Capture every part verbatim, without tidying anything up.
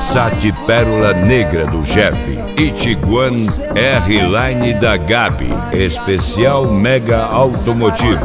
Passat Pérola Negra do Jeff e Tiguan R-Line da Gabi, especial Mega Automotivo.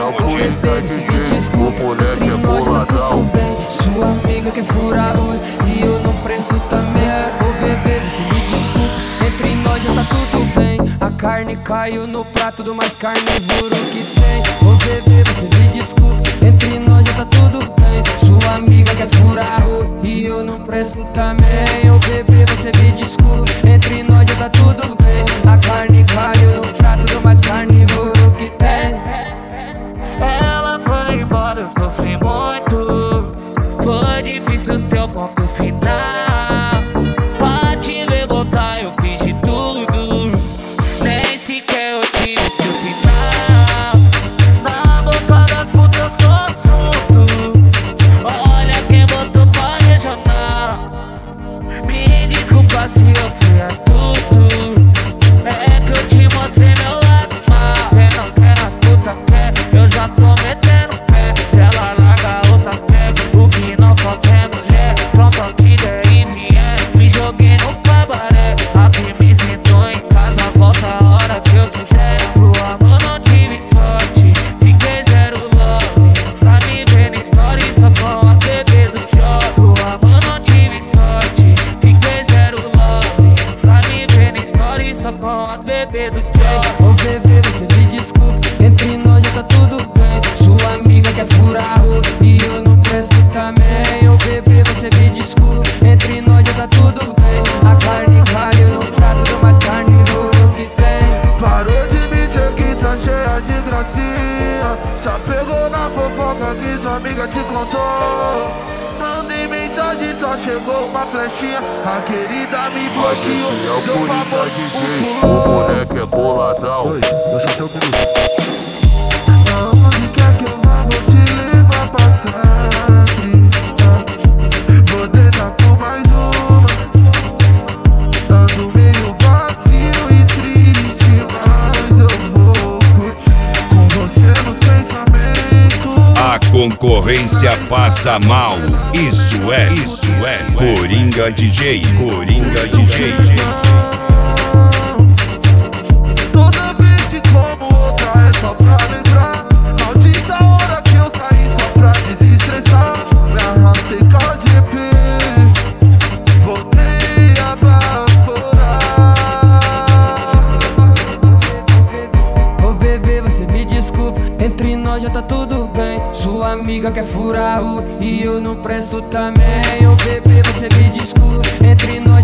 Sua amiga quer furar o olho e eu não presto também. Ô bebê, você me desculpa, entre nós já tá tudo bem. A carne caiu no prato do mais carnívoro que tem. Ô bebê, você me desculpa, entre nós já tá tudo bem. Sua amiga quer furar o olho e eu não presto também. Ô bebê, você me desculpa, entre nós já tá tudo bem. A carne caiu no prato do mais carnívoro que tem. Ela foi embora, eu sofri muito. Foi difícil teu ponto final. Pra te ver voltar eu fiz de tudo, nem sequer eu tive seu sinal. Na boca das putas eu sou assunto. Olha quem botou pra regional. Me desculpa se eu fui astuto, é que eu te mostrei meu lado mal. Cê não quer as putas, quer, eu já tô metendo pé. Se ela larga a outra pega, o que não falta é mulher. Pronto aqui der e vier, me joguei no cabaré. Aqui me sentou em casa, volta a hora que eu quiser. Pro amor não tive sorte, fiquei zero love. Pra me ver na história só com a T V do job. Pro amor não tive sorte, fiquei zero love. Pra me ver na história só com a T V do job. Ô bebê, você me desculpa, entre nós já tá tudo bem. Sua amiga quer furar o olho e eu não presto também. Ô bebê, você me desculpa, entre nós já tá tudo bem. A carne caiu no prato do mais carnívoro que tem. Parou de me dizer que tá cheia de gracinha. Só pegou na fofoca que sua amiga te contou. Mandei mensagem, só chegou uma flechinha. A querida me bloqueou, deu favor, um pulou. O moleque é boladão. Eu só tenho um minuto. Aonde quer que eu vá, vou te levar pra sempre. Vou deitar com mais uma, dando meio vazio e triste, mas eu vou curtir com você nos pensamentos. A concorrência passa mal. Isso é, isso é Coringa D J, Coringa D J. Toda vez que como outra é só pra lembrar. Maldita hora que eu saí só pra desestressar. Me arrastei com a G P, voltei a baforar. Ô bebê, você me desculpa, entre nós já tá tudo bem. Sua amiga quer furar o olho e eu não presto também. Ô bebê, você me desculpa, entre nós